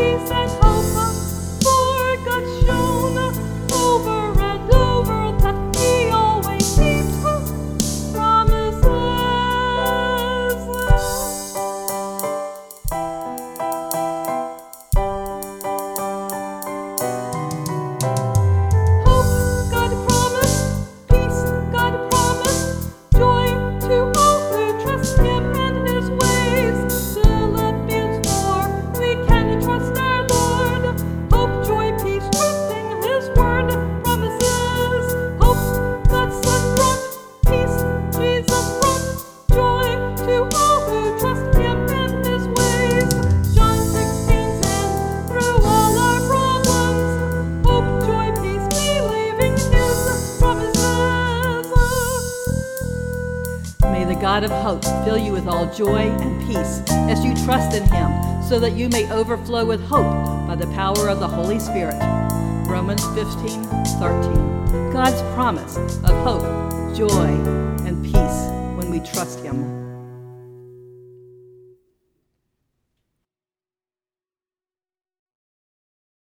peace and hope, for God's shown over and over that He always keeps promises. Hope God promised, peace God promised, joy to all who trust Him and His ways. Philippians 4, we can trust our Lord. Hope, joy, peace, trusting His word promises. Hope God's Son brought, peace Jesus brought, joy to all who trust Him and His ways. John 16 says, through all our problems, hope, joy, peace, believing His promises. May the God of hope fill you with all joy and peace as you trust in Him, so that you may overflow with hope by the power of the Holy Spirit. Romans 15:13. God's promise of hope, joy, and peace when we trust Him.